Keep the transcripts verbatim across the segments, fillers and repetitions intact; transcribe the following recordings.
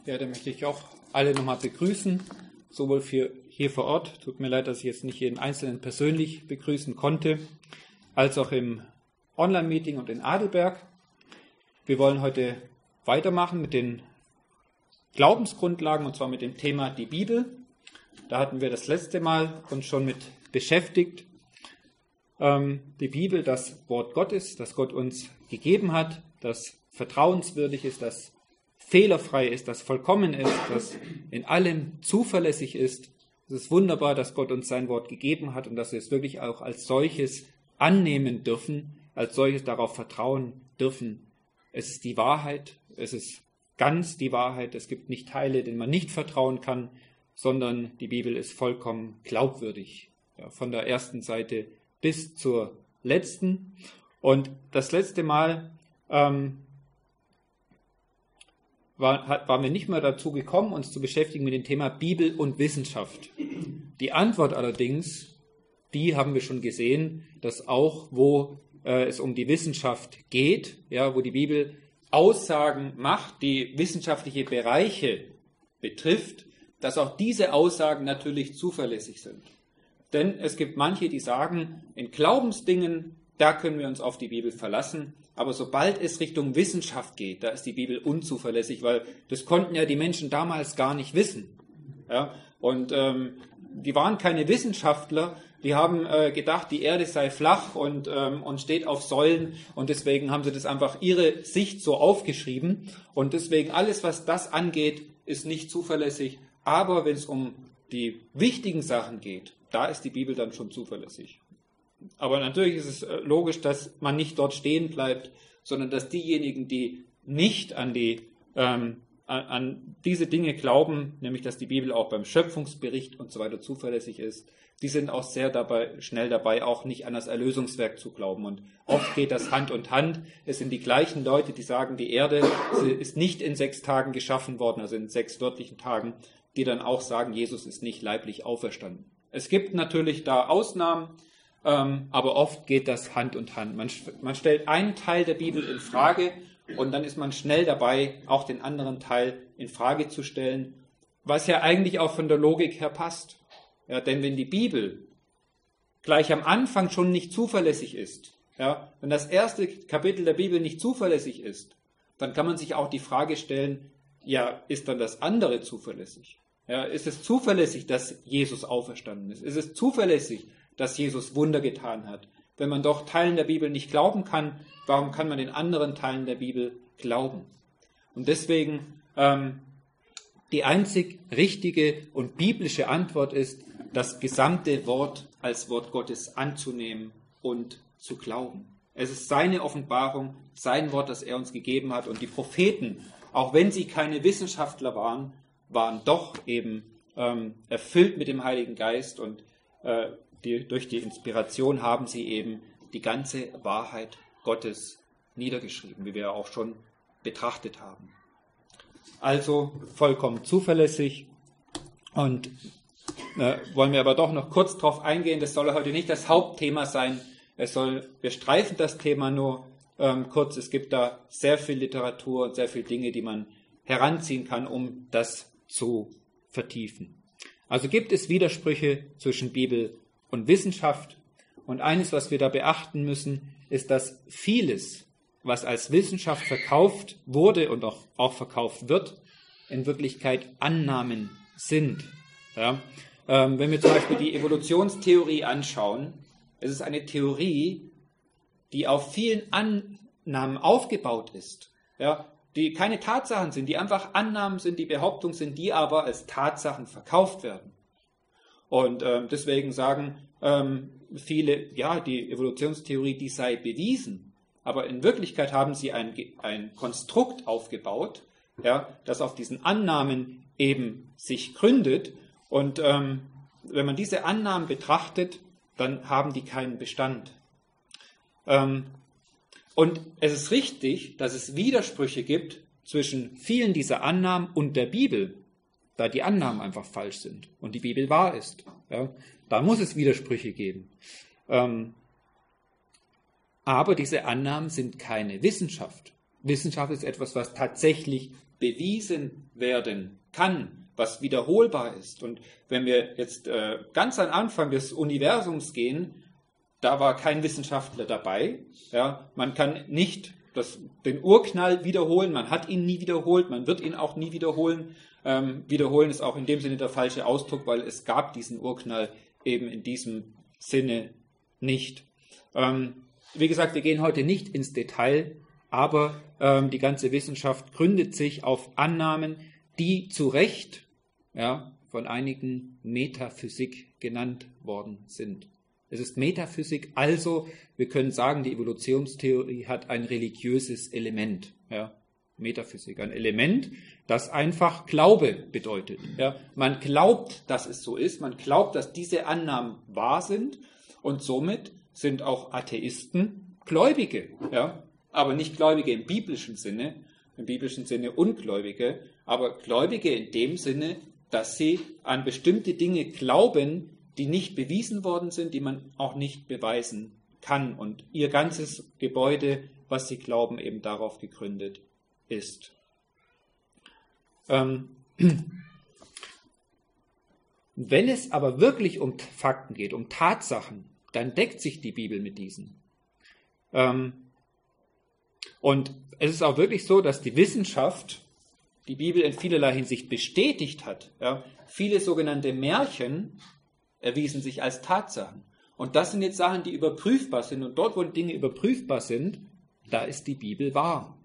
Ja, dann möchte ich auch alle nochmal begrüßen, sowohl für hier vor Ort, tut mir leid, dass ich jetzt nicht jeden Einzelnen persönlich begrüßen konnte, als auch im Online-Meeting und in Adelberg. Wir wollen heute weitermachen mit den Glaubensgrundlagen, und zwar mit dem Thema die Bibel. Da hatten wir das letzte Mal uns schon mit beschäftigt. Ähm, die Bibel, das Wort Gottes, das Gott uns gegeben hat, das vertrauenswürdig ist, das fehlerfrei ist, das vollkommen ist, das in allem zuverlässig ist. Es ist wunderbar, dass Gott uns sein Wort gegeben hat und dass wir es wirklich auch als solches annehmen dürfen, als solches darauf vertrauen dürfen. Es ist die Wahrheit, es ist ganz die Wahrheit. Es gibt nicht Teile, denen man nicht vertrauen kann, sondern die Bibel ist vollkommen glaubwürdig. Ja, von der ersten Seite bis zur letzten. Und das letzte Mal ähm, war, hat, waren wir nicht mehr dazu gekommen, uns zu beschäftigen mit dem Thema Bibel und Wissenschaft. Die Antwort allerdings, die haben wir schon gesehen, dass auch, wo äh, es um die Wissenschaft geht, ja, wo die Bibel Aussagen macht, die wissenschaftliche Bereiche betrifft, dass auch diese Aussagen natürlich zuverlässig sind. Denn es gibt manche, die sagen, in Glaubensdingen, da können wir uns auf die Bibel verlassen, aber sobald es Richtung Wissenschaft geht, da ist die Bibel unzuverlässig, weil das konnten ja die Menschen damals gar nicht wissen. Ja? Und ähm, die waren keine Wissenschaftler, die haben äh, gedacht, die Erde sei flach und, ähm, und steht auf Säulen, und deswegen haben sie das einfach ihre Sicht so aufgeschrieben, und deswegen alles, was das angeht, ist nicht zuverlässig. Aber wenn es um die wichtigen Sachen geht, da ist die Bibel dann schon zuverlässig. Aber natürlich ist es logisch, dass man nicht dort stehen bleibt, sondern dass diejenigen, die nicht an, die, ähm, an, an diese Dinge glauben, nämlich dass die Bibel auch beim Schöpfungsbericht und so weiter zuverlässig ist, die sind auch sehr dabei, schnell dabei, auch nicht an das Erlösungswerk zu glauben. Und oft geht das Hand in Hand. Es sind die gleichen Leute, die sagen, die Erde ist nicht in sechs Tagen geschaffen worden, also in sechs wörtlichen Tagen, die dann auch sagen, Jesus ist nicht leiblich auferstanden. Es gibt natürlich da Ausnahmen, ähm, aber oft geht das Hand in Hand. Man, man stellt einen Teil der Bibel in Frage und dann ist man schnell dabei, auch den anderen Teil in Frage zu stellen, was ja eigentlich auch von der Logik her passt. Ja, denn wenn die Bibel gleich am Anfang schon nicht zuverlässig ist, ja, wenn das erste Kapitel der Bibel nicht zuverlässig ist, dann kann man sich auch die Frage stellen, ja, ist dann das andere zuverlässig? Ja, ist es zuverlässig, dass Jesus auferstanden ist? Ist es zuverlässig, dass Jesus Wunder getan hat? Wenn man doch Teilen der Bibel nicht glauben kann, warum kann man den anderen Teilen der Bibel glauben? Und deswegen ähm, die einzig richtige und biblische Antwort ist, das gesamte Wort als Wort Gottes anzunehmen und zu glauben. Es ist seine Offenbarung, sein Wort, das er uns gegeben hat. Und die Propheten, auch wenn sie keine Wissenschaftler waren, waren doch eben ähm, erfüllt mit dem Heiligen Geist, und äh, die, durch die Inspiration haben sie eben die ganze Wahrheit Gottes niedergeschrieben, wie wir auch schon betrachtet haben. Also vollkommen zuverlässig, und äh, wollen wir aber doch noch kurz darauf eingehen, das soll heute nicht das Hauptthema sein, es soll, wir streifen das Thema nur ähm, kurz, es gibt da sehr viel Literatur und sehr viele Dinge, die man heranziehen kann, um das zu vertiefen. Also gibt es Widersprüche zwischen Bibel und Wissenschaft, und eines, was wir da beachten müssen, ist, dass vieles, was als Wissenschaft verkauft wurde und auch, auch verkauft wird, in Wirklichkeit Annahmen sind. Ja? Ähm, wenn wir zum Beispiel die Evolutionstheorie anschauen, es ist eine Theorie, die auf vielen Annahmen aufgebaut ist, ja? Die keine Tatsachen sind, die einfach Annahmen sind, die Behauptungen sind, die aber als Tatsachen verkauft werden. Und ähm, deswegen sagen ähm, viele, ja, die Evolutionstheorie, die sei bewiesen. Aber in Wirklichkeit haben sie ein, ein Konstrukt aufgebaut, ja, das auf diesen Annahmen eben sich gründet. Und ähm, wenn man diese Annahmen betrachtet, dann haben die keinen Bestand. Ähm, Und es ist richtig, dass es Widersprüche gibt zwischen vielen dieser Annahmen und der Bibel, da die Annahmen einfach falsch sind und die Bibel wahr ist. Ja, da muss es Widersprüche geben. Ähm, aber diese Annahmen sind keine Wissenschaft. Wissenschaft ist etwas, was tatsächlich bewiesen werden kann, was wiederholbar ist. Und wenn wir jetzt äh, ganz am Anfang des Universums gehen, da war kein Wissenschaftler dabei. Ja, man kann nicht das, den Urknall wiederholen, man hat ihn nie wiederholt, man wird ihn auch nie wiederholen. Ähm, wiederholen ist auch in dem Sinne der falsche Ausdruck, weil es gab diesen Urknall eben in diesem Sinne nicht. Ähm, wie gesagt, wir gehen heute nicht ins Detail, aber ähm, die ganze Wissenschaft gründet sich auf Annahmen, die zu Recht ja, von einigen Metaphysik genannt worden sind. Es ist Metaphysik, also wir können sagen, die Evolutionstheorie hat ein religiöses Element. Ja, Metaphysik, ein Element, das einfach Glaube bedeutet. Ja, man glaubt, dass es so ist, man glaubt, dass diese Annahmen wahr sind und somit sind auch Atheisten Gläubige. Ja, aber nicht Gläubige im biblischen Sinne, im biblischen Sinne Ungläubige, aber Gläubige in dem Sinne, dass sie an bestimmte Dinge glauben, die nicht bewiesen worden sind, die man auch nicht beweisen kann. Und ihr ganzes Gebäude, was sie glauben, eben darauf gegründet ist. Ähm, wenn es aber wirklich um Fakten geht, um Tatsachen, dann deckt sich die Bibel mit diesen. Ähm, und es ist auch wirklich so, dass die Wissenschaft die Bibel in vielerlei Hinsicht bestätigt hat. Ja, viele sogenannte Märchen erwiesen sich als Tatsachen. Und das sind jetzt Sachen, die überprüfbar sind. Und dort, wo Dinge überprüfbar sind, da ist die Bibel wahr.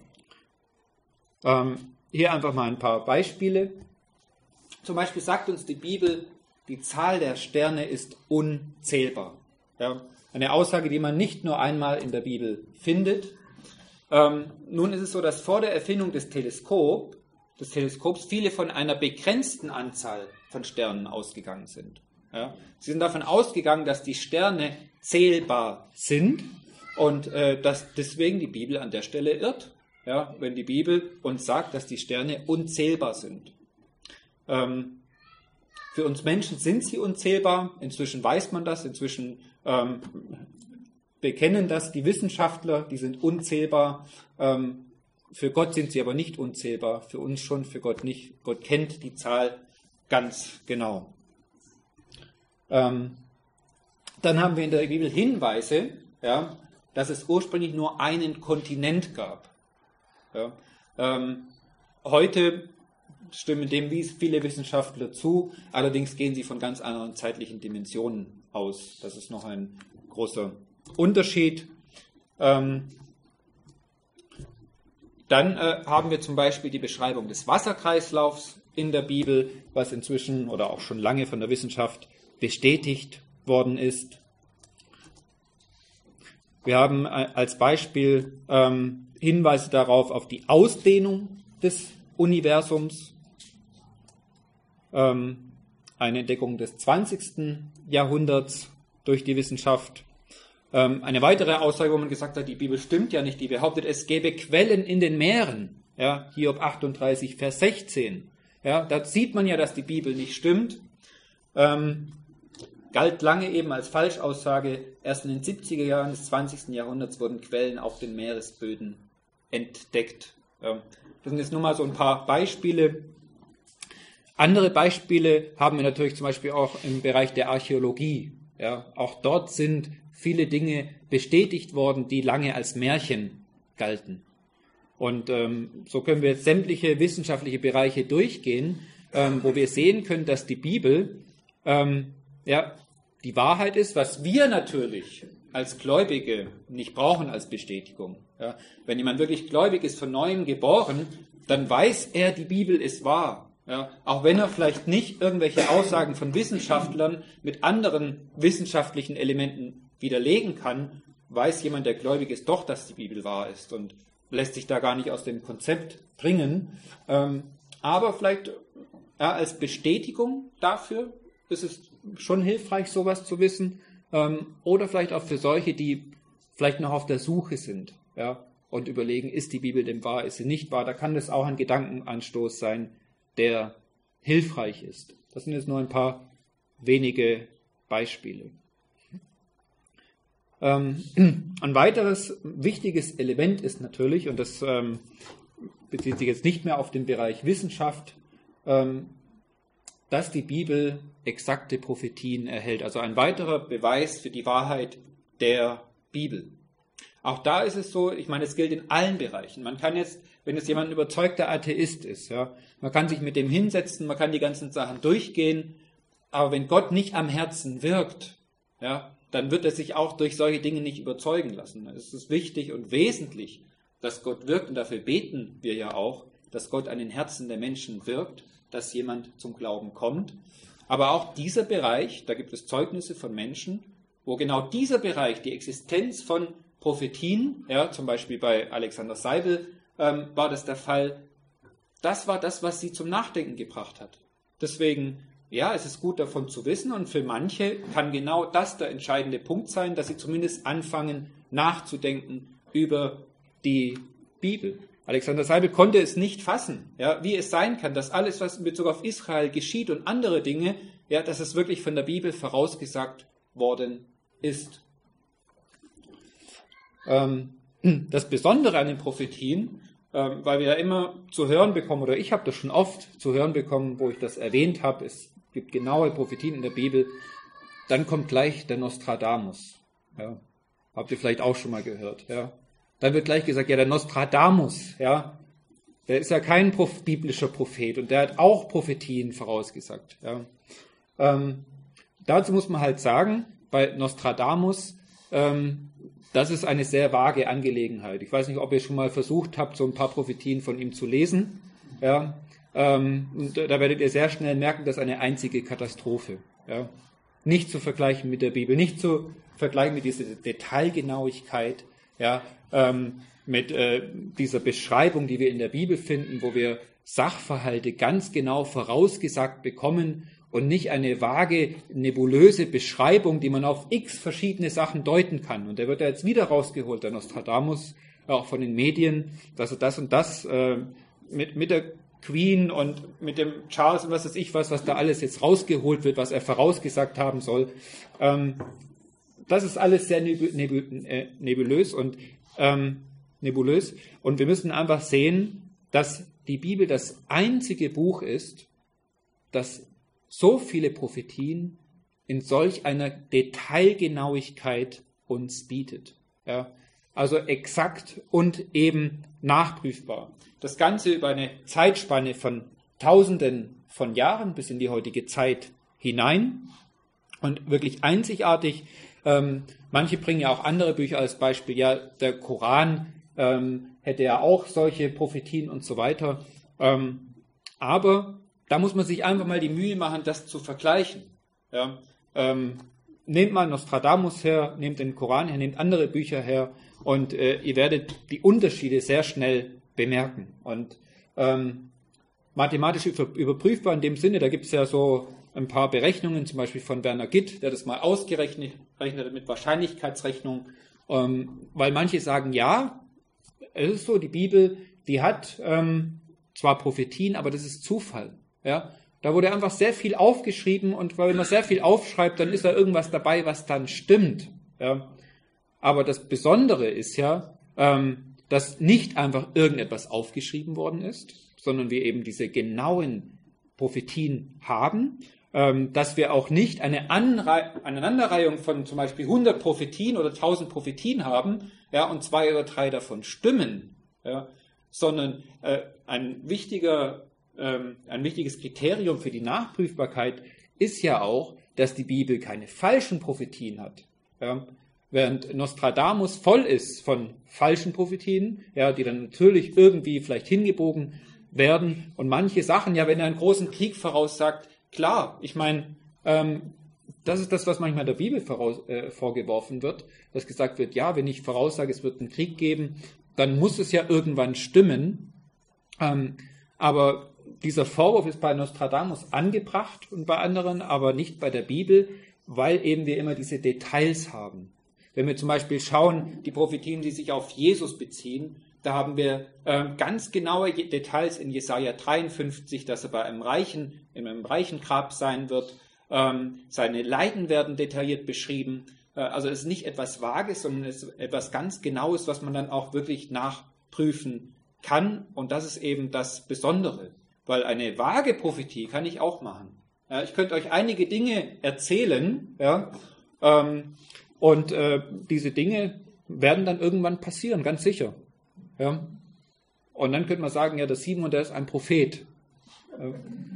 Ähm, hier einfach mal ein paar Beispiele. Zum Beispiel sagt uns die Bibel, die Zahl der Sterne ist unzählbar. Ja, eine Aussage, die man nicht nur einmal in der Bibel findet. Ähm, nun ist es so, dass vor der Erfindung des Teleskop, des Teleskops viele von einer begrenzten Anzahl von Sternen ausgegangen sind. Ja, sie sind davon ausgegangen, dass die Sterne zählbar sind und äh, dass deswegen die Bibel an der Stelle irrt. Ja, wenn die Bibel uns sagt, dass die Sterne unzählbar sind. Ähm, für uns Menschen sind sie unzählbar. Inzwischen weiß man das. Inzwischen ähm, bekennen das die Wissenschaftler. Die sind unzählbar. Ähm, für Gott sind sie aber nicht unzählbar. Für uns schon, für Gott nicht. Gott kennt die Zahl ganz genau. Ähm, dann haben wir in der Bibel Hinweise, ja, dass es ursprünglich nur einen Kontinent gab. Ja, ähm, heute stimmen dem viele Wissenschaftler zu, allerdings gehen sie von ganz anderen zeitlichen Dimensionen aus. Das ist noch ein großer Unterschied. Ähm, dann äh, haben wir zum Beispiel die Beschreibung des Wasserkreislaufs in der Bibel, was inzwischen oder auch schon lange von der Wissenschaft bestätigt worden ist. Wir haben als Beispiel ähm, Hinweise darauf, auf die Ausdehnung des Universums, ähm, eine Entdeckung des zwanzigsten Jahrhunderts durch die Wissenschaft. Ähm, eine weitere Aussage, wo man gesagt hat, die Bibel stimmt ja nicht, die behauptet, es gäbe Quellen in den Meeren. Ja, Hiob achtunddreißig, Vers sechzehn. Ja, da sieht man ja, dass die Bibel nicht stimmt. Ähm, galt lange eben als Falschaussage. Erst in den siebziger Jahren des zwanzigsten Jahrhunderts wurden Quellen auf den Meeresböden entdeckt. Das sind jetzt nur mal so ein paar Beispiele. Andere Beispiele haben wir natürlich zum Beispiel auch im Bereich der Archäologie. Ja, auch dort sind viele Dinge bestätigt worden, die lange als Märchen galten. Und ähm, so können wir jetzt sämtliche wissenschaftliche Bereiche durchgehen, ähm, wo wir sehen können, dass die Bibel ähm, ja, die Wahrheit ist, was wir natürlich als Gläubige nicht brauchen als Bestätigung. Ja, wenn jemand wirklich gläubig ist, von Neuem geboren, dann weiß er, die Bibel ist wahr. Ja, auch wenn er vielleicht nicht irgendwelche Aussagen von Wissenschaftlern mit anderen wissenschaftlichen Elementen widerlegen kann, weiß jemand, der gläubig ist, doch, dass die Bibel wahr ist und lässt sich da gar nicht aus dem Konzept bringen. Ähm, aber vielleicht ja, als Bestätigung dafür ist es schon hilfreich, sowas zu wissen. Ähm, oder vielleicht auch für solche, die vielleicht noch auf der Suche sind, ja, und überlegen, ist die Bibel denn wahr, ist sie nicht wahr? Da kann das auch ein Gedankenanstoß sein, der hilfreich ist. Das sind jetzt nur ein paar wenige Beispiele. Ähm, ein weiteres wichtiges Element ist natürlich, und das ähm, bezieht sich jetzt nicht mehr auf den Bereich Wissenschaft, ähm, dass die Bibel exakte Prophetien erhält. Also ein weiterer Beweis für die Wahrheit der Bibel. Auch da ist es so, ich meine, es gilt in allen Bereichen. Man kann jetzt, wenn es jemand ein überzeugter Atheist ist, ja, man kann sich mit dem hinsetzen, man kann die ganzen Sachen durchgehen, aber wenn Gott nicht am Herzen wirkt, ja, dann wird er sich auch durch solche Dinge nicht überzeugen lassen. Es ist wichtig und wesentlich, dass Gott wirkt, und dafür beten wir ja auch, dass Gott an den Herzen der Menschen wirkt, dass jemand zum Glauben kommt. Aber auch dieser Bereich, da gibt es Zeugnisse von Menschen, wo genau dieser Bereich, die Existenz von Prophetien, ja, zum Beispiel bei Alexander Seibel ähm, war das der Fall, das war das, was sie zum Nachdenken gebracht hat. Deswegen, ja, es ist gut davon zu wissen, und für manche kann genau das der entscheidende Punkt sein, dass sie zumindest anfangen nachzudenken über die Bibel. Alexander Seibel konnte es nicht fassen, ja, wie es sein kann, dass alles, was in Bezug auf Israel geschieht und andere Dinge, ja, dass es wirklich von der Bibel vorausgesagt worden ist. Ähm, das Besondere an den Prophetien, ähm, weil wir ja immer zu hören bekommen, oder ich habe das schon oft zu hören bekommen, wo ich das erwähnt habe, es gibt genaue Prophetien in der Bibel, dann kommt gleich der Nostradamus. Ja. Habt ihr vielleicht auch schon mal gehört, ja. Dann wird gleich gesagt, ja, der Nostradamus, ja, der ist ja kein Proph- biblischer Prophet, und der hat auch Prophetien vorausgesagt. Ja. Ähm, dazu muss man halt sagen, bei Nostradamus, ähm, das ist eine sehr vage Angelegenheit. Ich weiß nicht, ob ihr schon mal versucht habt, so ein paar Prophetien von ihm zu lesen. Ja, ähm, und da werdet ihr sehr schnell merken, das ist eine einzige Katastrophe. Ja. Nicht zu vergleichen mit der Bibel, nicht zu vergleichen mit dieser Detailgenauigkeit, ja, ähm, mit äh, dieser Beschreibung, die wir in der Bibel finden, wo wir Sachverhalte ganz genau vorausgesagt bekommen und nicht eine vage, nebulöse Beschreibung, die man auf x verschiedene Sachen deuten kann. Und der wird ja jetzt wieder rausgeholt, der Nostradamus, auch von den Medien, dass er das und das äh, mit, mit der Queen und mit dem Charles und was weiß ich was, was da alles jetzt rausgeholt wird, was er vorausgesagt haben soll. Ähm, das ist alles sehr nebulös und ähm, nebulös. Und wir müssen einfach sehen, dass die Bibel das einzige Buch ist, das so viele Prophetien in solch einer Detailgenauigkeit uns bietet. Ja, also exakt und eben nachprüfbar. Das Ganze über eine Zeitspanne von Tausenden von Jahren bis in die heutige Zeit hinein und wirklich einzigartig. Ähm, manche bringen ja auch andere Bücher als Beispiel. Ja, der Koran ähm, hätte ja auch solche Prophetien und so weiter. Ähm, aber da muss man sich einfach mal die Mühe machen, das zu vergleichen. Ja, ähm, nehmt mal Nostradamus her, nehmt den Koran her, nehmt andere Bücher her und äh, ihr werdet die Unterschiede sehr schnell bemerken. Und ähm, mathematisch überprüfbar in dem Sinne, da gibt es ja so ein paar Berechnungen, zum Beispiel von Werner Gitt, der das mal ausgerechnet hat mit Wahrscheinlichkeitsrechnung, ähm, weil manche sagen, ja, es ist so, die Bibel, die hat ähm, zwar Prophetien, aber das ist Zufall. Ja, da wurde einfach sehr viel aufgeschrieben, und weil man sehr viel aufschreibt, dann ist da irgendwas dabei, was dann stimmt. Ja. Aber das Besondere ist ja, ähm, dass nicht einfach irgendetwas aufgeschrieben worden ist, sondern wir eben diese genauen Prophetien haben, ähm, dass wir auch nicht eine Anre- Aneinanderreihung von zum Beispiel hundert Prophetien oder tausend Prophetien haben, ja, und zwei oder drei davon stimmen, ja, sondern äh, ein wichtiger Ein wichtiges Kriterium für die Nachprüfbarkeit ist ja auch, dass die Bibel keine falschen Prophetien hat. Ja, während Nostradamus voll ist von falschen Prophetien, ja, die dann natürlich irgendwie vielleicht hingebogen werden. Und manche Sachen, ja, wenn er einen großen Krieg voraussagt, klar, ich meine, ähm, das ist das, was manchmal der Bibel voraus, äh, vorgeworfen wird, dass gesagt wird, ja, wenn ich voraussage, es wird einen Krieg geben, dann muss es ja irgendwann stimmen. Ähm, aber dieser Vorwurf ist bei Nostradamus angebracht und bei anderen, aber nicht bei der Bibel, weil eben wir immer diese Details haben. Wenn wir zum Beispiel schauen, die Prophetien, die sich auf Jesus beziehen, da haben wir äh, ganz genaue Details in Jesaja dreiundfünfzig, dass er bei einem reichen, in einem reichen Grab sein wird. Ähm, seine Leiden werden detailliert beschrieben. Äh, also es ist nicht etwas Vages, sondern es ist etwas ganz Genaues, was man dann auch wirklich nachprüfen kann, und das ist eben das Besondere, weil eine vage Prophetie kann ich auch machen. Ja, ich könnte euch einige Dinge erzählen, ja, ähm, und äh, diese Dinge werden dann irgendwann passieren, ganz sicher. Ja. Und dann könnte man sagen, ja, der Simon, der ist ein Prophet. Äh,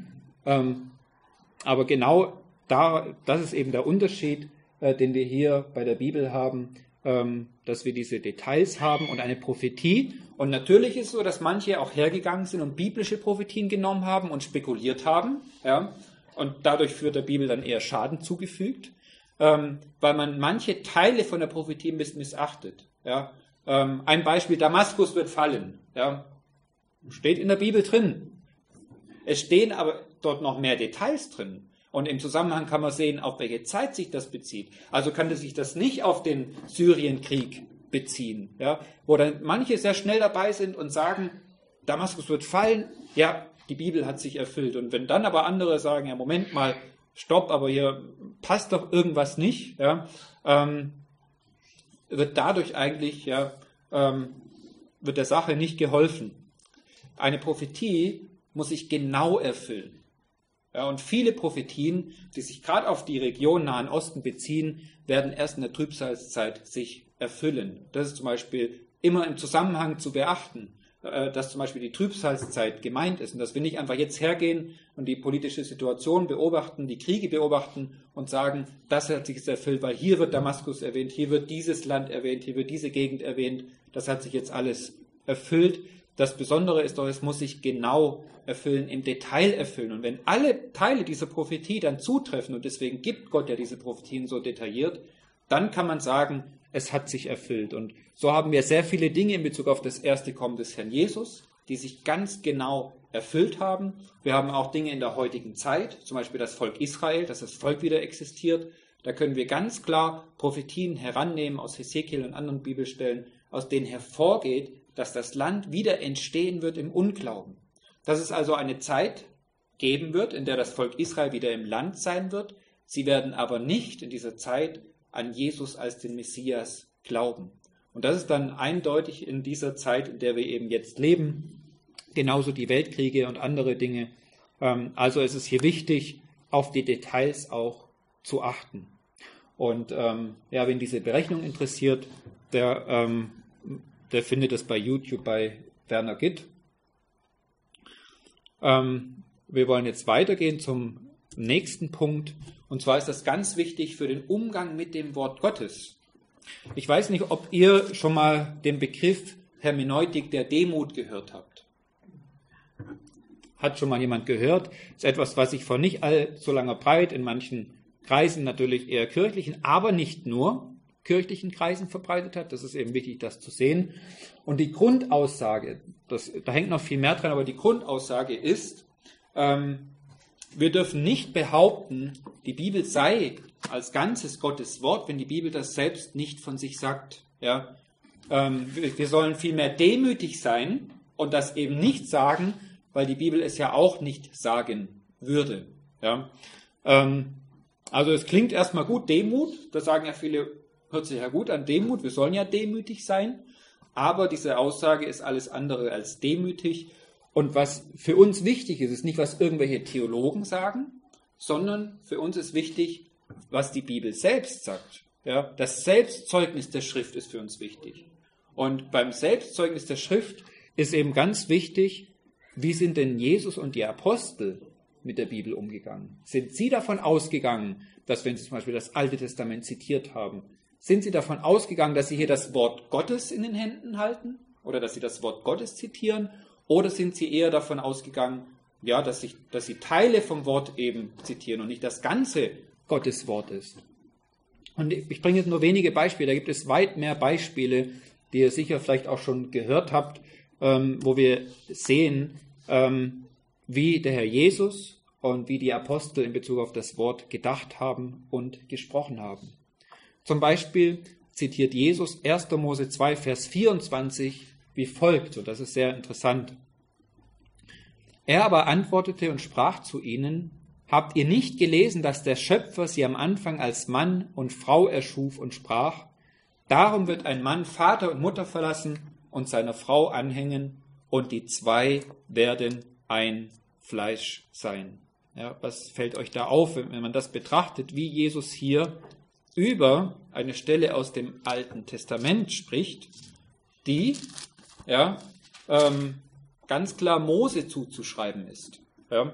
ähm, aber genau da, das ist eben der Unterschied, äh, den wir hier bei der Bibel haben, ähm, dass wir diese Details haben und eine Prophetie. Und natürlich ist es so, dass manche auch hergegangen sind und biblische Prophetien genommen haben und spekuliert haben. Ja. Und dadurch wird der Bibel dann eher Schaden zugefügt, ähm, weil man manche Teile von der Prophetie ein bisschen missachtet. Ja. Ähm, ein Beispiel, Damaskus wird fallen. Ja. Steht in der Bibel drin. Es stehen aber dort noch mehr Details drin. Und im Zusammenhang kann man sehen, auf welche Zeit sich das bezieht. Also kann sich das nicht auf den Syrienkrieg beziehen, ja, wo dann manche sehr schnell dabei sind und sagen, Damaskus wird fallen, ja, die Bibel hat sich erfüllt. Und wenn dann aber andere sagen, ja, Moment mal, stopp, aber hier passt doch irgendwas nicht, ja, ähm, wird dadurch eigentlich, ja, ähm, wird der Sache nicht geholfen. Eine Prophetie muss sich genau erfüllen. Ja, und viele Prophetien, die sich gerade auf die Region Nahen Osten beziehen, werden erst in der Trübsalzeit sich erfüllen. Das ist zum Beispiel immer im Zusammenhang zu beachten, dass zum Beispiel die Trübsalzeit gemeint ist und dass wir nicht einfach jetzt hergehen und die politische Situation beobachten, die Kriege beobachten und sagen, das hat sich jetzt erfüllt, weil hier wird Damaskus erwähnt, hier wird dieses Land erwähnt, hier wird diese Gegend erwähnt, das hat sich jetzt alles erfüllt. Das Besondere ist doch, es muss sich genau erfüllen, im Detail erfüllen. Und wenn alle Teile dieser Prophetie dann zutreffen, und deswegen gibt Gott ja diese Prophetien so detailliert, dann kann man sagen, es hat sich erfüllt. Und so haben wir sehr viele Dinge in Bezug auf das erste Kommen des Herrn Jesus, die sich ganz genau erfüllt haben. Wir haben auch Dinge in der heutigen Zeit, zum Beispiel das Volk Israel, dass das Volk wieder existiert. Da können wir ganz klar Prophetien herannehmen aus Hesekiel und anderen Bibelstellen, aus denen hervorgeht, dass das Land wieder entstehen wird im Unglauben. Dass es also eine Zeit geben wird, in der das Volk Israel wieder im Land sein wird. Sie werden aber nicht in dieser Zeit an Jesus als den Messias glauben. Und das ist dann eindeutig in dieser Zeit, in der wir eben jetzt leben. Genauso die Weltkriege und andere Dinge. Also es ist hier wichtig, auf die Details auch zu achten. Und ähm, ja, wen diese Berechnung interessiert, der, ähm, der findet es bei YouTube bei Werner Gitt. Ähm, wir wollen jetzt weitergehen zum nächsten Punkt. Und zwar ist das ganz wichtig für den Umgang mit dem Wort Gottes. Ich weiß nicht, ob ihr schon mal den Begriff Hermeneutik der Demut gehört habt. Hat schon mal jemand gehört? Das ist etwas, was sich vor nicht allzu langer Zeit in manchen Kreisen, natürlich eher kirchlichen, aber nicht nur kirchlichen Kreisen verbreitet hat. Das ist eben wichtig, das zu sehen. Und die Grundaussage, das, da hängt noch viel mehr dran, aber die Grundaussage ist, ähm, wir dürfen nicht behaupten, die Bibel sei als Ganzes Gottes Wort, wenn die Bibel das selbst nicht von sich sagt. Ja? Ähm, wir sollen vielmehr demütig sein und das eben nicht sagen, weil die Bibel es ja auch nicht sagen würde. Ja? Ähm, also es klingt erstmal gut, Demut, da sagen ja viele, hört sich ja gut an, Demut, wir sollen ja demütig sein, aber diese Aussage ist alles andere als demütig. Und was für uns wichtig ist, ist nicht, was irgendwelche Theologen sagen, sondern für uns ist wichtig, was die Bibel selbst sagt. Ja, das Selbstzeugnis der Schrift ist für uns wichtig. Und beim Selbstzeugnis der Schrift ist eben ganz wichtig, wie sind denn Jesus und die Apostel mit der Bibel umgegangen? Sind sie davon ausgegangen, dass, wenn sie zum Beispiel das Alte Testament zitiert haben, sind sie davon ausgegangen, dass sie hier das Wort Gottes in den Händen halten oder dass sie das Wort Gottes zitieren? Oder sind sie eher davon ausgegangen, ja, dass, ich, dass sie Teile vom Wort eben zitieren und nicht das ganze Gottes Wort ist? Und ich bringe jetzt nur wenige Beispiele, da gibt es weit mehr Beispiele, die ihr sicher vielleicht auch schon gehört habt, ähm, wo wir sehen, ähm, wie der Herr Jesus und wie die Apostel in Bezug auf das Wort gedacht haben und gesprochen haben. Zum Beispiel zitiert Jesus erster Mose zwei, Vers vierundzwanzig wie folgt, und das ist sehr interessant. Er aber antwortete und sprach zu ihnen, habt ihr nicht gelesen, dass der Schöpfer sie am Anfang als Mann und Frau erschuf und sprach, darum wird ein Mann Vater und Mutter verlassen und seiner Frau anhängen, und die zwei werden ein Fleisch sein. Ja, was fällt euch da auf, wenn man das betrachtet, wie Jesus hier über eine Stelle aus dem Alten Testament spricht, die ja, ähm, ganz klar Mose zuzuschreiben ist. Ja.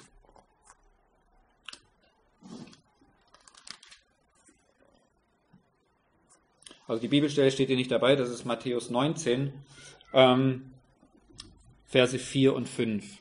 Also die Bibelstelle steht hier nicht dabei, das ist Matthäus neunzehn, ähm, Verse vier und fünf.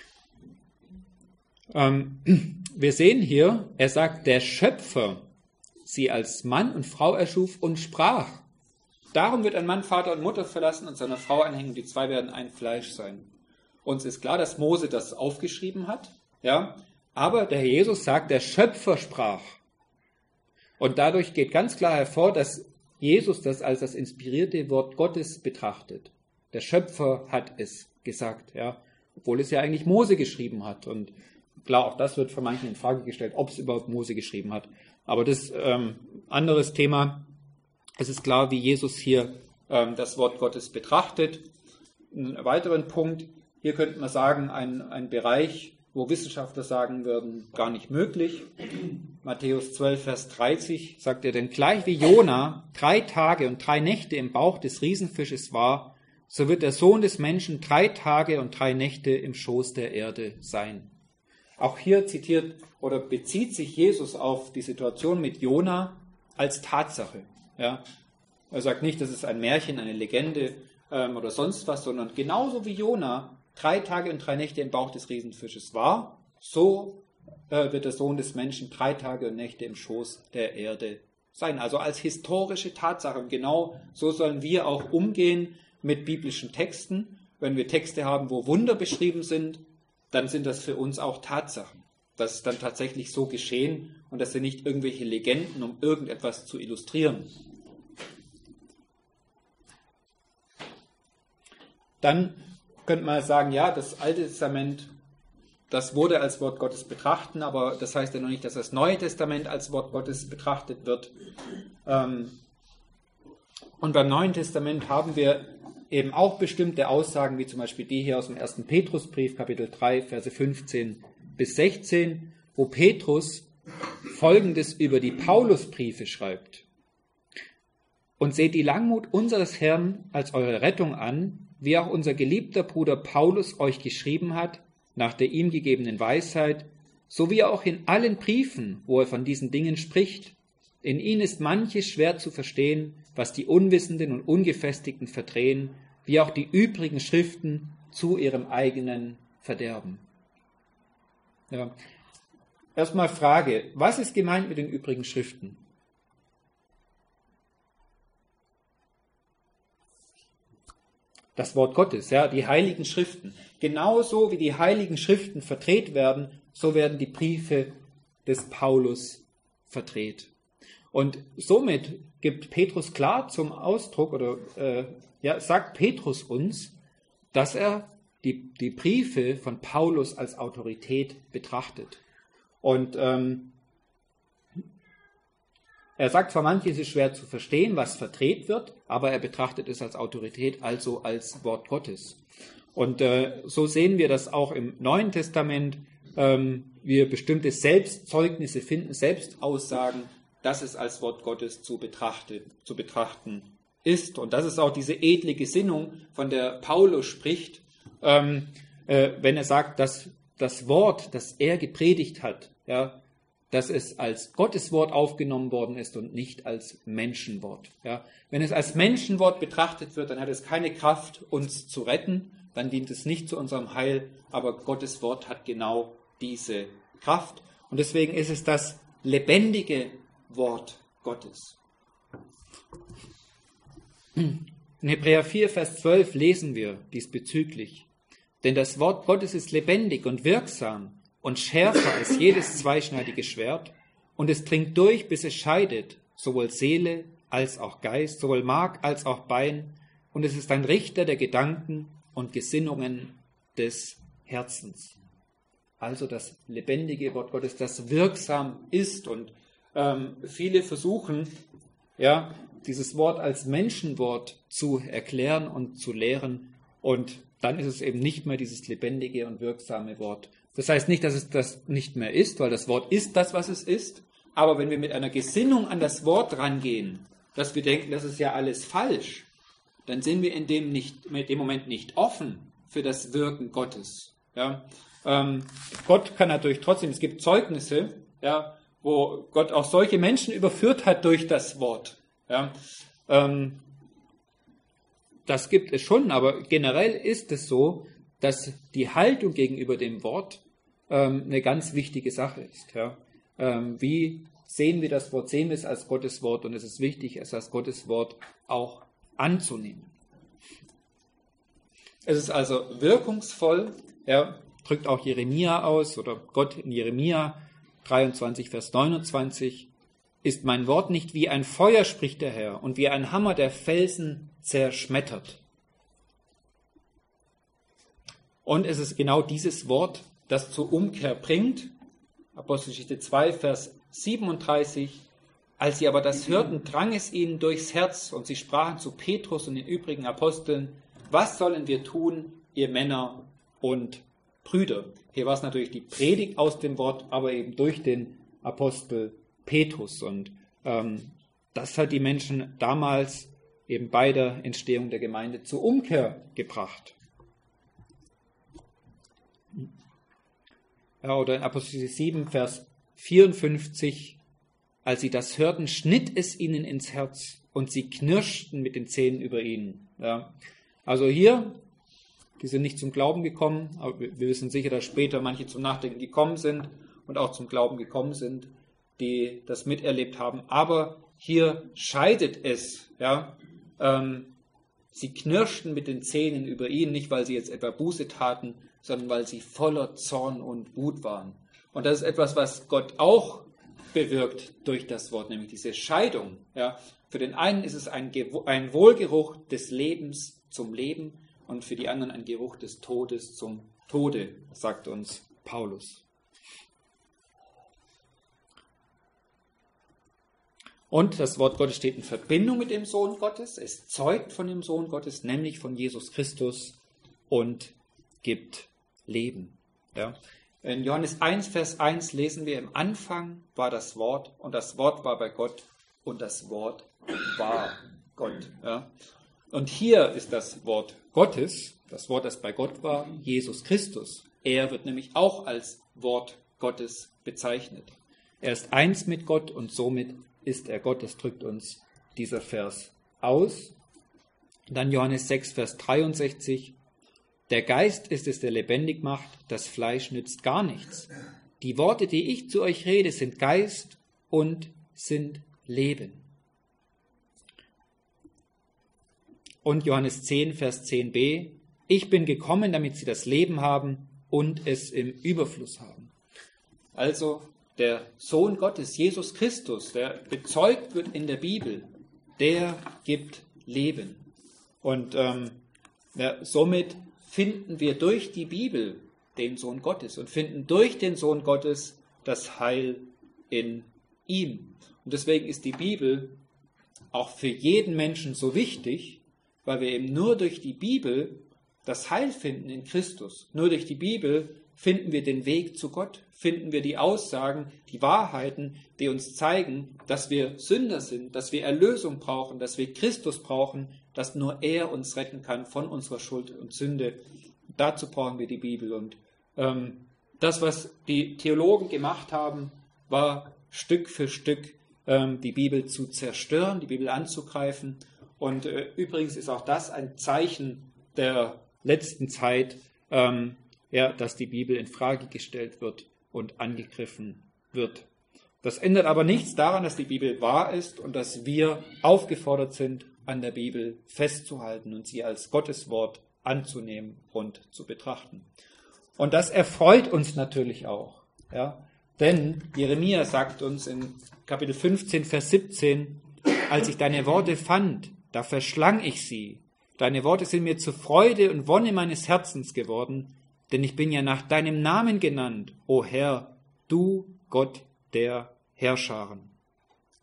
Ähm, wir sehen hier, er sagt, der Schöpfer sie als Mann und Frau erschuf und sprach. Darum wird ein Mann Vater und Mutter verlassen und seiner Frau anhängen, die zwei werden ein Fleisch sein. Uns ist klar, dass Mose das aufgeschrieben hat, ja, aber der Herr Jesus sagt, der Schöpfer sprach. Und dadurch geht ganz klar hervor, dass Jesus das als das inspirierte Wort Gottes betrachtet. Der Schöpfer hat es gesagt, ja, obwohl es ja eigentlich Mose geschrieben hat. Und klar, auch das wird von manchen in Frage gestellt, ob es überhaupt Mose geschrieben hat. Aber das ist ähm, anderes Thema. Es ist klar, wie Jesus hier ähm, das Wort Gottes betrachtet. Einen weiteren Punkt, hier könnte man sagen, ein, ein Bereich, wo Wissenschaftler sagen würden, gar nicht möglich. Matthäus zwölf, Vers dreißig sagt er, denn gleich wie Jona drei Tage und drei Nächte im Bauch des Riesenfisches war, so wird der Sohn des Menschen drei Tage und drei Nächte im Schoß der Erde sein. Auch hier zitiert oder bezieht sich Jesus auf die Situation mit Jona als Tatsache. Ja? Er sagt nicht, das ist ein Märchen, eine Legende ähm, oder sonst was, sondern genauso wie Jona drei Tage und drei Nächte im Bauch des Riesenfisches war, so äh, wird der Sohn des Menschen drei Tage und Nächte im Schoß der Erde sein. Also als historische Tatsache. Und genau so sollen wir auch umgehen mit biblischen Texten. Wenn wir Texte haben, wo Wunder beschrieben sind, dann sind das für uns auch Tatsachen. Das ist dann tatsächlich so geschehen und das sind nicht irgendwelche Legenden, um irgendetwas zu illustrieren. Dann könnte man sagen, ja, das Alte Testament, das wurde als Wort Gottes betrachtet, aber das heißt ja noch nicht, dass das Neue Testament als Wort Gottes betrachtet wird. Und beim Neuen Testament haben wir eben auch bestimmte Aussagen, wie zum Beispiel die hier aus dem ersten Petrusbrief, Kapitel drei, Verse fünfzehn bis sechzehn, wo Petrus Folgendes über die Paulusbriefe schreibt. Und seht die Langmut unseres Herrn als eure Rettung an, wie auch unser geliebter Bruder Paulus euch geschrieben hat, nach der ihm gegebenen Weisheit, so wie auch in allen Briefen, wo er von diesen Dingen spricht. In ihnen ist manches schwer zu verstehen, was die Unwissenden und Ungefestigten verdrehen, wie auch die übrigen Schriften zu ihrem eigenen Verderben. Ja. Erstmal Frage, was ist gemeint mit den übrigen Schriften? Das Wort Gottes, ja, die heiligen Schriften. Genauso wie die heiligen Schriften verdreht werden, so werden die Briefe des Paulus verdreht. Und somit gibt Petrus klar zum Ausdruck, oder äh, ja, sagt Petrus uns, dass er die, die Briefe von Paulus als Autorität betrachtet. Und ähm, er sagt zwar, manches ist schwer zu verstehen, was verdreht wird, aber er betrachtet es als Autorität, also als Wort Gottes. Und äh, so sehen wir das auch im Neuen Testament, ähm, wir bestimmte Selbstzeugnisse finden, Selbstaussagen, dass es als Wort Gottes zu, betrachten, zu betrachten ist. Und das ist auch diese edle Gesinnung, von der Paulus spricht, ähm, äh, wenn er sagt, dass das Wort, das er gepredigt hat, ja, dass es als Gotteswort aufgenommen worden ist und nicht als Menschenwort. Ja. Wenn es als Menschenwort betrachtet wird, dann hat es keine Kraft, uns zu retten, dann dient es nicht zu unserem Heil, aber Gottes Wort hat genau diese Kraft. Und deswegen ist es das lebendige Wort Gottes. In Hebräer vier, Vers zwölf lesen wir diesbezüglich. Denn das Wort Gottes ist lebendig und wirksam und schärfer als jedes zweischneidige Schwert, und es dringt durch, bis es scheidet, sowohl Seele als auch Geist, sowohl Mark als auch Bein, und es ist ein Richter der Gedanken und Gesinnungen des Herzens. Also das lebendige Wort Gottes, das wirksam ist, und ähm, viele versuchen, ja, dieses Wort als Menschenwort zu erklären und zu lehren, Und dann ist es eben nicht mehr dieses lebendige und wirksame Wort. Das heißt nicht, dass es das nicht mehr ist, weil das Wort ist das, was es ist. Aber wenn wir mit einer Gesinnung an das Wort rangehen, dass wir denken, das ist ja alles falsch, dann sind wir in dem, nicht, in dem Moment nicht offen für das Wirken Gottes. Ja? Ähm, Gott kann natürlich trotzdem, es gibt Zeugnisse, ja, wo Gott auch solche Menschen überführt hat durch das Wort. Ja? Ähm, das gibt es schon, aber generell ist es so, dass die Haltung gegenüber dem Wort ähm, eine ganz wichtige Sache ist. Ja? Ähm, wie sehen wir das Wort? Sehen wir es als Gottes Wort? Und es ist wichtig, es als Gottes Wort auch anzunehmen. Es ist also wirkungsvoll, ja, drückt auch Jeremia aus, oder Gott in Jeremia dreiundzwanzig, Vers neunundzwanzig, ist mein Wort nicht wie ein Feuer, spricht der Herr, und wie ein Hammer, der Felsen zerschmettert. Und es ist genau dieses Wort, das zur Umkehr bringt. Apostelgeschichte zwei, Vers siebenunddreißig. Als sie aber das hörten, drang es ihnen durchs Herz, und sie sprachen zu Petrus und den übrigen Aposteln: Was sollen wir tun, ihr Männer und Brüder? Hier war es natürlich die Predigt aus dem Wort, aber eben durch den Apostel Petrus. Und ähm, das hat die Menschen damals eben bei der Entstehung der Gemeinde zur Umkehr gebracht. Ja, oder in Apostelgeschichte sieben, Vers vierundfünfzig, als sie das hörten, schnitt es ihnen ins Herz und sie knirschten mit den Zähnen über ihnen. Ja. Also hier, die sind nicht zum Glauben gekommen, aber wir wissen sicher, dass später manche zum Nachdenken gekommen sind und auch zum Glauben gekommen sind, die das miterlebt haben. Aber hier scheidet es. Ja. Ähm, sie knirschten mit den Zähnen über ihn, nicht weil sie jetzt etwa Buße taten, sondern weil sie voller Zorn und Wut waren. Und das ist etwas, was Gott auch bewirkt durch das Wort, nämlich diese Scheidung. Ja. Für den einen ist es ein, ein Wohlgeruch des Lebens zum Leben und für die anderen ein Geruch des Todes zum Tode, sagt uns Paulus. Und das Wort Gottes steht in Verbindung mit dem Sohn Gottes. Es zeugt von dem Sohn Gottes, nämlich von Jesus Christus, und gibt Leben. Ja. In Johannes eins, Vers eins lesen wir: Im Anfang war das Wort, und das Wort war bei Gott, und das Wort war Gott. Ja. Und hier ist das Wort Gottes, das Wort, das bei Gott war, Jesus Christus. Er wird nämlich auch als Wort Gottes bezeichnet. Er ist eins mit Gott und somit ist er Gott. Das drückt uns dieser Vers aus. Dann Johannes sechs, Vers dreiundsechzig. Der Geist ist es, der lebendig macht, das Fleisch nützt gar nichts. Die Worte, die ich zu euch rede, sind Geist und sind Leben. Und Johannes zehn, Vers zehn b. Ich bin gekommen, damit sie das Leben haben und es im Überfluss haben. Also der Sohn Gottes, Jesus Christus, der bezeugt wird in der Bibel, der gibt Leben. Und ähm, ja, somit finden wir durch die Bibel den Sohn Gottes und finden durch den Sohn Gottes das Heil in ihm. Und deswegen ist die Bibel auch für jeden Menschen so wichtig, weil wir eben nur durch die Bibel das Heil finden in Christus. Nur durch die Bibel finden wir den Weg zu Gott, finden wir die Aussagen, die Wahrheiten, die uns zeigen, dass wir Sünder sind, dass wir Erlösung brauchen, dass wir Christus brauchen, dass nur er uns retten kann von unserer Schuld und Sünde. Dazu brauchen wir die Bibel. Und ähm, das, was die Theologen gemacht haben, war Stück für Stück ähm, die Bibel zu zerstören, die Bibel anzugreifen. Und äh, übrigens ist auch das ein Zeichen der letzten Zeit, ähm, ja, dass die Bibel in Frage gestellt wird und angegriffen wird. Das ändert aber nichts daran, dass die Bibel wahr ist und dass wir aufgefordert sind, an der Bibel festzuhalten und sie als Gottes Wort anzunehmen und zu betrachten. Und das erfreut uns natürlich auch. Ja? Denn Jeremia sagt uns in Kapitel fünfzehn, Vers siebzehn, als ich deine Worte fand, da verschlang ich sie. Deine Worte sind mir zur Freude und Wonne meines Herzens geworden, denn ich bin ja nach deinem Namen genannt, o Herr, du Gott der Heerscharen.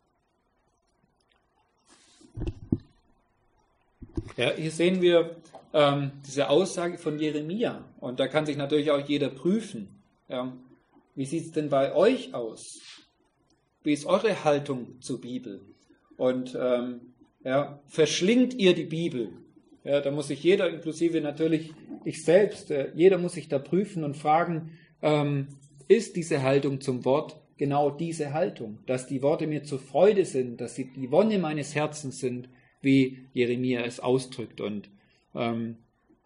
Ja, hier sehen wir, ähm, diese Aussage von Jeremia. Und da kann sich natürlich auch jeder prüfen. Ja. Wie sieht es denn bei euch aus? Wie ist eure Haltung zur Bibel? Und ähm, ja, verschlingt ihr die Bibel? Ja, da muss sich jeder, inklusive natürlich ich selbst, äh, jeder muss sich da prüfen und fragen, ähm, ist diese Haltung zum Wort genau diese Haltung? Dass die Worte mir zur Freude sind, dass sie die Wonne meines Herzens sind, wie Jeremia es ausdrückt. Und ähm,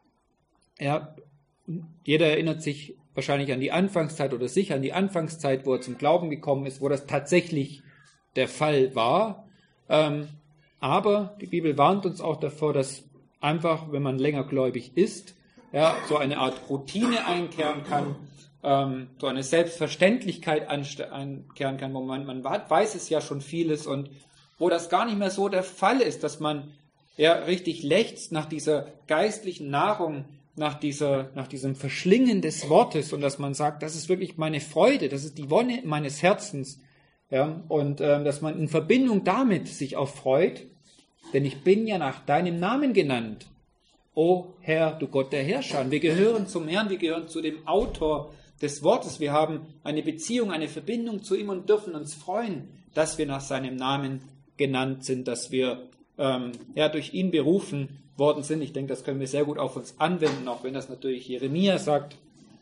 ja, jeder erinnert sich wahrscheinlich an die Anfangszeit oder sicher an die Anfangszeit, wo er zum Glauben gekommen ist, wo das tatsächlich der Fall war. Ähm, aber die Bibel warnt uns auch davor, dass einfach, wenn man länger gläubig ist, ja, so eine Art Routine einkehren kann, ähm, so eine Selbstverständlichkeit einkehren kann, wo man, man weiß es ja schon vieles und wo das gar nicht mehr so der Fall ist, dass man ja richtig lechzt nach dieser geistlichen Nahrung, nach, dieser, nach diesem Verschlingen des Wortes und dass man sagt, das ist wirklich meine Freude, das ist die Wonne meines Herzens. Ja, und ähm, dass man in Verbindung damit sich auch freut, denn ich bin ja nach deinem Namen genannt, o Herr, du Gott der Herrscher. Und wir gehören zum Herrn, wir gehören zu dem Autor des Wortes, wir haben eine Beziehung, eine Verbindung zu ihm und dürfen uns freuen, dass wir nach seinem Namen genannt sind, dass wir ähm, ja, durch ihn berufen worden sind. Ich denke, das können wir sehr gut auf uns anwenden, auch wenn das natürlich Jeremia sagt,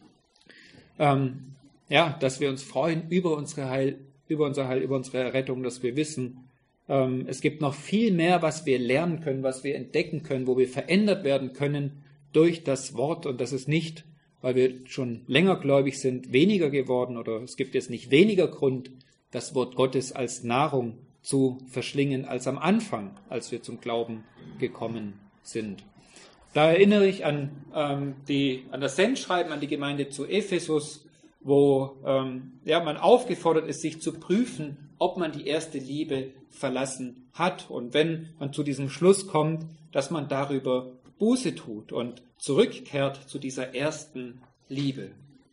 ähm, ja, dass wir uns freuen über unsere Heil, über unser Heil, über unsere Errettung, dass wir wissen, ähm, es gibt noch viel mehr, was wir lernen können, was wir entdecken können, wo wir verändert werden können durch das Wort und das ist nicht, weil wir schon länger gläubig sind, weniger geworden oder es gibt jetzt nicht weniger Grund, das Wort Gottes als Nahrung zu verschlingen als am Anfang, als wir zum Glauben gekommen sind. Da erinnere ich an, ähm, die, an das Sendschreiben an die Gemeinde zu Ephesus, wo ähm, ja, man aufgefordert ist, sich zu prüfen, ob man die erste Liebe verlassen hat. Und wenn man zu diesem Schluss kommt, dass man darüber Buße tut und zurückkehrt zu dieser ersten Liebe.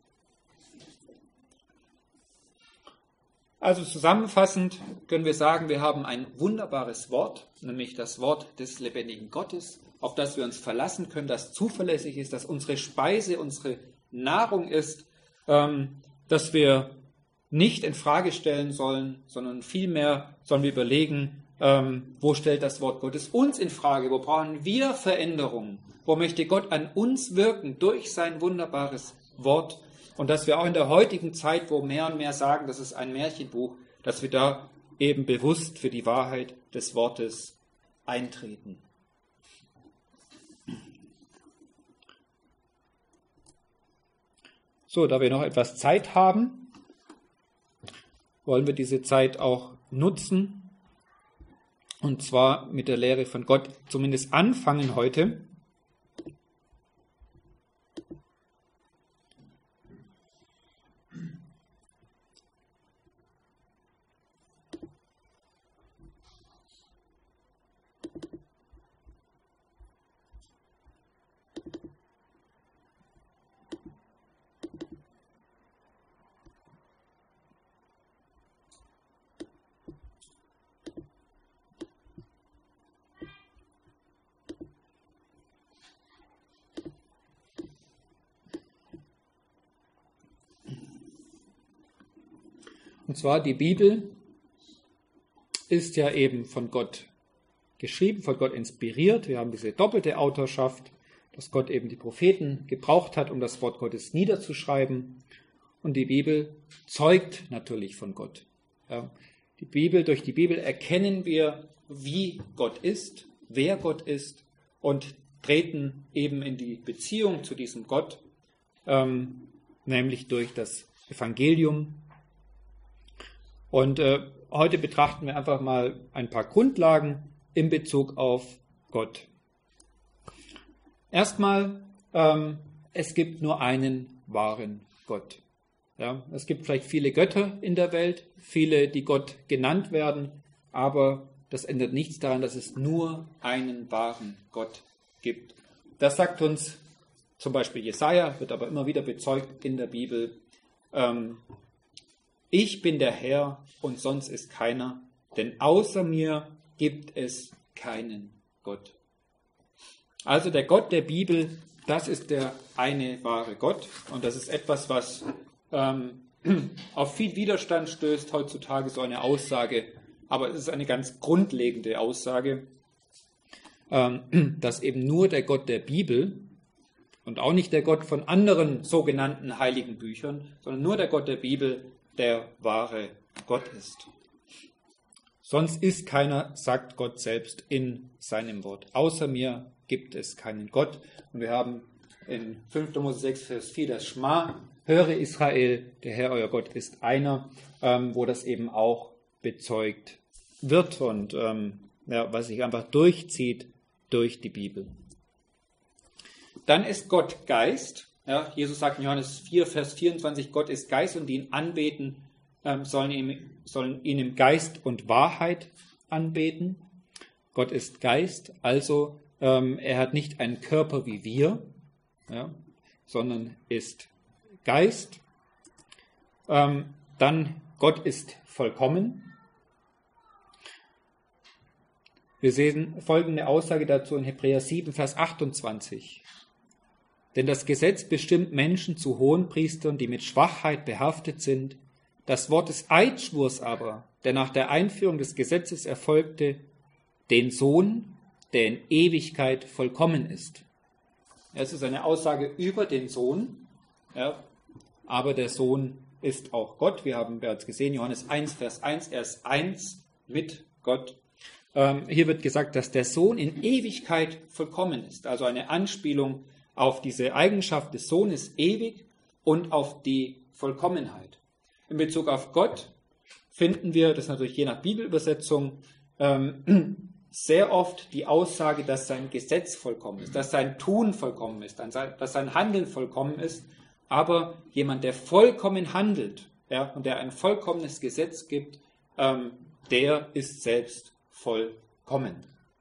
Also zusammenfassend können wir sagen, wir haben ein wunderbares Wort, nämlich das Wort des lebendigen Gottes, auf das wir uns verlassen können, das zuverlässig ist, das unsere Speise, unsere Nahrung ist, ähm, dass wir nicht in Frage stellen sollen, sondern vielmehr sollen wir überlegen, ähm, wo stellt das Wort Gottes uns in Frage, wo brauchen wir Veränderungen, wo möchte Gott an uns wirken durch sein wunderbares Wort. Und dass wir auch in der heutigen Zeit, wo mehr und mehr sagen, das ist ein Märchenbuch, dass wir da eben bewusst für die Wahrheit des Wortes eintreten. So, da wir noch etwas Zeit haben, wollen wir diese Zeit auch nutzen. Und zwar mit der Lehre von Gott zumindest anfangen heute. Und zwar die Bibel ist ja eben von Gott geschrieben, von Gott inspiriert. Wir haben diese doppelte Autorschaft, dass Gott eben die Propheten gebraucht hat, um das Wort Gottes niederzuschreiben. Und die Bibel zeugt natürlich von Gott. Ja, die Bibel, durch die Bibel erkennen wir, wie Gott ist, wer Gott ist und treten eben in die Beziehung zu diesem Gott, ähm, nämlich durch das Evangelium. Und äh, heute betrachten wir einfach mal ein paar Grundlagen in Bezug auf Gott. Erstmal, ähm, es gibt nur einen wahren Gott. Ja, es gibt vielleicht viele Götter in der Welt, viele, die Gott genannt werden, aber das ändert nichts daran, dass es nur einen wahren Gott gibt. Das sagt uns zum Beispiel Jesaja, wird aber immer wieder bezeugt in der Bibel. Ähm, Ich bin der Herr und sonst ist keiner, denn außer mir gibt es keinen Gott. Also der Gott der Bibel, das ist der eine wahre Gott. Und das ist etwas, was ähm, auf viel Widerstand stößt heutzutage, so eine Aussage. Aber es ist eine ganz grundlegende Aussage, ähm, dass eben nur der Gott der Bibel und auch nicht der Gott von anderen sogenannten heiligen Büchern, sondern nur der Gott der Bibel der wahre Gott ist. Sonst ist keiner, sagt Gott selbst in seinem Wort. Außer mir gibt es keinen Gott. Und wir haben in fünfter Mose sechs, Vers vier das Schma, höre Israel, der Herr euer Gott ist einer, ähm, wo das eben auch bezeugt wird und ähm, ja, was sich einfach durchzieht durch die Bibel. Dann ist Gott Geist. Ja, Jesus sagt in Johannes vier, Vers vierundzwanzig, Gott ist Geist und die ihn anbeten, ähm, sollen, ihn, sollen ihn im Geist und Wahrheit anbeten. Gott ist Geist, also ähm, er hat nicht einen Körper wie wir, ja, sondern ist Geist. Ähm, dann Gott ist vollkommen. Wir sehen folgende Aussage dazu in Hebräer sieben, Vers achtundzwanzig. Denn das Gesetz bestimmt Menschen zu Hohenpriestern, die mit Schwachheit behaftet sind. Das Wort des Eidschwurs aber, der nach der Einführung des Gesetzes erfolgte, den Sohn, der in Ewigkeit vollkommen ist. Es ist eine Aussage über den Sohn, ja, aber der Sohn ist auch Gott. Wir haben bereits gesehen, Johannes eins, Vers eins, er ist eins mit Gott. Ähm, hier wird gesagt, dass der Sohn in Ewigkeit vollkommen ist. Also eine Anspielung auf diese Eigenschaft des Sohnes ewig und auf die Vollkommenheit. In Bezug auf Gott finden wir, das ist natürlich je nach Bibelübersetzung, ähm, sehr oft die Aussage, dass sein Gesetz vollkommen ist, dass sein Tun vollkommen ist, dass sein Handeln vollkommen ist. Aber jemand, der vollkommen handelt, ja, und der ein vollkommenes Gesetz gibt, ähm, der ist selbst vollkommen.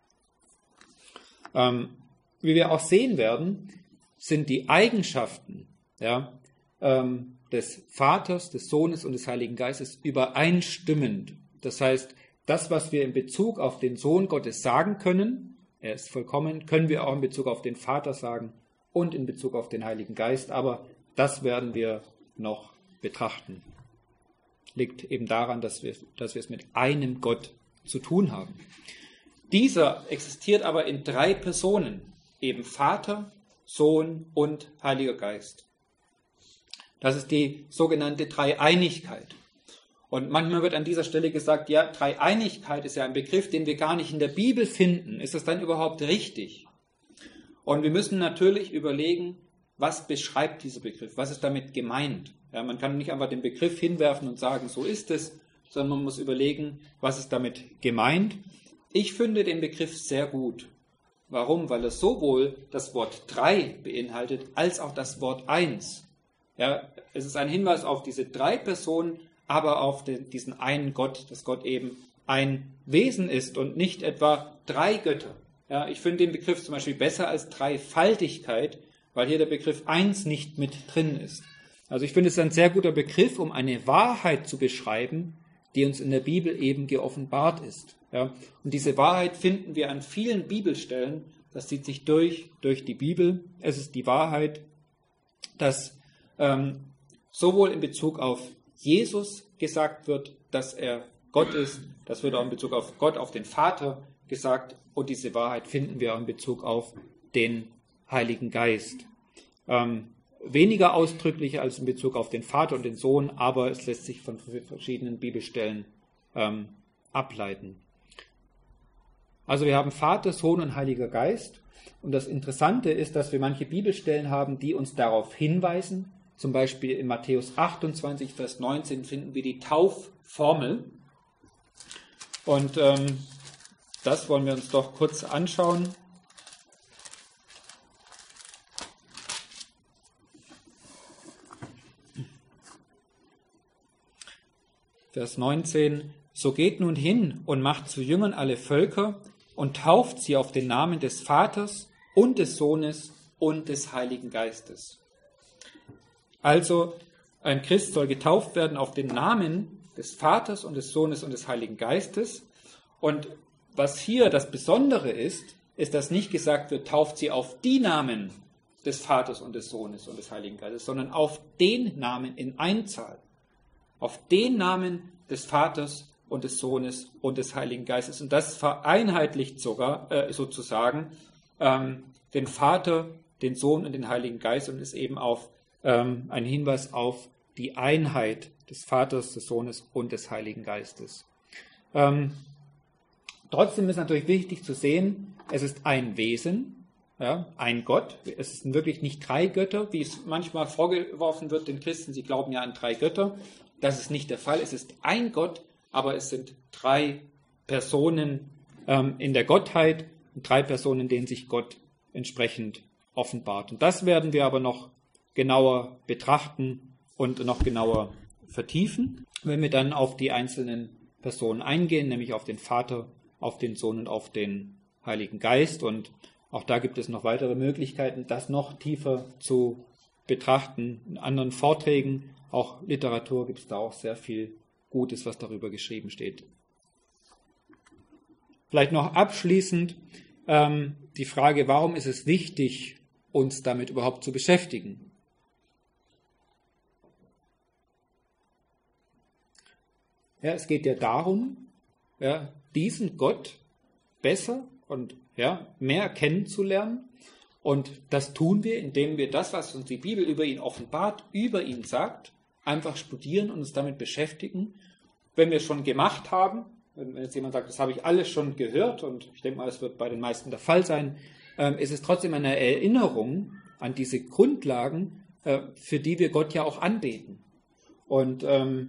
Ähm, wie wir auch sehen werden, sind die Eigenschaften ja, ähm, des Vaters, des Sohnes und des Heiligen Geistes übereinstimmend. Das heißt, das, was wir in Bezug auf den Sohn Gottes sagen können, er ist vollkommen, können wir auch in Bezug auf den Vater sagen und in Bezug auf den Heiligen Geist, aber das werden wir noch betrachten. Liegt eben daran, dass wir, dass wir es mit einem Gott zu tun haben. Dieser existiert aber in drei Personen, eben Vater, Sohn und Heiliger Geist. Das ist die sogenannte Dreieinigkeit. Und manchmal wird an dieser Stelle gesagt, ja, Dreieinigkeit ist ja ein Begriff, den wir gar nicht in der Bibel finden. Ist das dann überhaupt richtig? Und wir müssen natürlich überlegen, was beschreibt dieser Begriff? Was ist damit gemeint? Ja, man kann nicht einfach den Begriff hinwerfen und sagen, so ist es, sondern man muss überlegen, was ist damit gemeint. Ich finde den Begriff sehr gut. Warum? Weil er sowohl das Wort drei beinhaltet, als auch das Wort eins. Ja, es ist ein Hinweis auf diese drei Personen, aber auf den, diesen einen Gott, dass Gott eben ein Wesen ist und nicht etwa drei Götter. Ja, ich finde den Begriff zum Beispiel besser als Dreifaltigkeit, weil hier der Begriff eins nicht mit drin ist. Also ich finde es ein sehr guter Begriff, um eine Wahrheit zu beschreiben, die uns in der Bibel eben geoffenbart ist. Ja, und diese Wahrheit finden wir an vielen Bibelstellen. Das zieht sich durch, durch die Bibel. Es ist die Wahrheit, dass ähm, sowohl in Bezug auf Jesus gesagt wird, dass er Gott ist. Das wird auch in Bezug auf Gott, auf den Vater gesagt. Und diese Wahrheit finden wir auch in Bezug auf den Heiligen Geist. Ähm, weniger ausdrücklich als in Bezug auf den Vater und den Sohn, aber es lässt sich von verschiedenen Bibelstellen ähm, ableiten. Also wir haben Vater, Sohn und Heiliger Geist. Und das Interessante ist, dass wir manche Bibelstellen haben, die uns darauf hinweisen. Zum Beispiel in Matthäus achtundzwanzig, Vers neunzehn finden wir die Taufformel. Und ähm, das wollen wir uns doch kurz anschauen. Vers neunzehn. So geht nun hin und macht zu Jüngern alle Völker und tauft sie auf den Namen des Vaters und des Sohnes und des Heiligen Geistes. Also ein Christ soll getauft werden auf den Namen des Vaters und des Sohnes und des Heiligen Geistes. Und was hier das Besondere ist, ist, dass nicht gesagt wird, tauft sie auf die Namen des Vaters und des Sohnes und des Heiligen Geistes, sondern auf den Namen in Einzahl. Auf den Namen des Vaters und des Sohnes und des Heiligen Geistes. Und das vereinheitlicht sogar äh, sozusagen ähm, den Vater, den Sohn und den Heiligen Geist und ist eben auf ähm, ein Hinweis auf die Einheit des Vaters, des Sohnes und des Heiligen Geistes. Ähm, trotzdem ist natürlich wichtig zu sehen, es ist ein Wesen, ja, ein Gott. Es sind wirklich nicht drei Götter, wie es manchmal vorgeworfen wird den Christen. Sie glauben ja an drei Götter. Das ist nicht der Fall. Es ist ein Gott, aber es sind drei Personen ähm, in der Gottheit und drei Personen, denen sich Gott entsprechend offenbart. Und das werden wir aber noch genauer betrachten und noch genauer vertiefen, wenn wir dann auf die einzelnen Personen eingehen, nämlich auf den Vater, auf den Sohn und auf den Heiligen Geist. Und auch da gibt es noch weitere Möglichkeiten, das noch tiefer zu betrachten. In anderen Vorträgen, auch Literatur, gibt es da auch sehr viel Gutes, was darüber geschrieben steht. Vielleicht noch abschließend ähm, die Frage, warum ist es wichtig, uns damit überhaupt zu beschäftigen? Ja, es geht ja darum, ja, diesen Gott besser und ja, mehr kennenzulernen. Und das tun wir, indem wir das, was uns die Bibel über ihn offenbart, über ihn sagt, einfach studieren und uns damit beschäftigen. Wenn wir es schon gemacht haben, wenn jetzt jemand sagt, das habe ich alles schon gehört, und ich denke mal, das wird bei den meisten der Fall sein, äh, ist es trotzdem eine Erinnerung an diese Grundlagen, äh, für die wir Gott ja auch anbeten. Und ähm,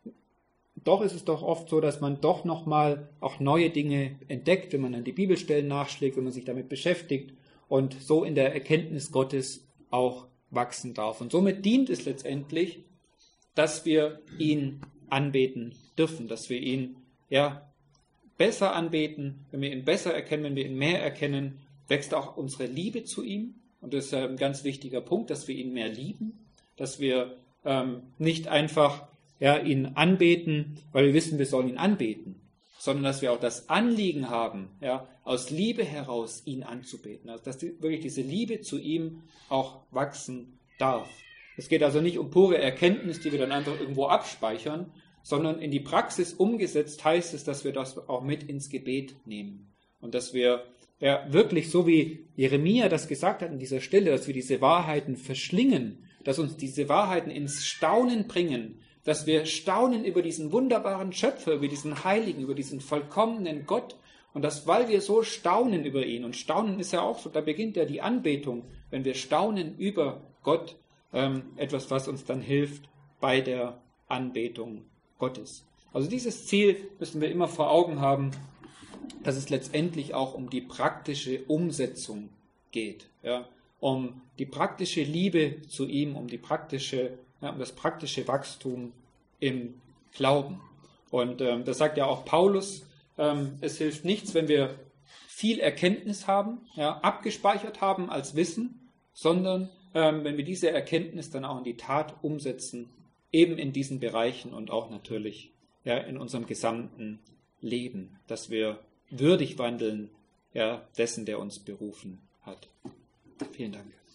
doch ist es doch oft so, dass man doch nochmal auch neue Dinge entdeckt, wenn man dann die Bibelstellen nachschlägt, wenn man sich damit beschäftigt und so in der Erkenntnis Gottes auch wachsen darf. Und somit dient es letztendlich, dass wir ihn anbeten dürfen, dass wir ihn ja besser anbeten. Wenn wir ihn besser erkennen, wenn wir ihn mehr erkennen, wächst auch unsere Liebe zu ihm. Und das ist ein ganz wichtiger Punkt, dass wir ihn mehr lieben, dass wir ähm, nicht einfach ja, ihn anbeten, weil wir wissen, wir sollen ihn anbeten, sondern dass wir auch das Anliegen haben, ja, aus Liebe heraus ihn anzubeten. Also dass die, wirklich diese Liebe zu ihm auch wachsen darf. Es geht also nicht um pure Erkenntnis, die wir dann einfach irgendwo abspeichern, sondern in die Praxis umgesetzt heißt es, dass wir das auch mit ins Gebet nehmen. Und dass wir ja, wirklich, so wie Jeremia das gesagt hat an dieser Stelle, dass wir diese Wahrheiten verschlingen, dass uns diese Wahrheiten ins Staunen bringen, dass wir staunen über diesen wunderbaren Schöpfer, über diesen Heiligen, über diesen vollkommenen Gott. Und dass, weil wir so staunen über ihn, und Staunen ist ja auch so, da beginnt ja die Anbetung, wenn wir staunen über Gott, ähm, etwas, was uns dann hilft bei der Anbetung Gottes. Also dieses Ziel müssen wir immer vor Augen haben, dass es letztendlich auch um die praktische Umsetzung geht, ja, um die praktische Liebe zu ihm, um die praktische Ja, um das praktische Wachstum im Glauben. Und ähm, das sagt ja auch Paulus, ähm, es hilft nichts, wenn wir viel Erkenntnis haben, ja, abgespeichert haben als Wissen, sondern ähm, wenn wir diese Erkenntnis dann auch in die Tat umsetzen, eben in diesen Bereichen und auch natürlich ja, in unserem gesamten Leben, dass wir würdig wandeln ja, dessen, der uns berufen hat. Vielen Dank.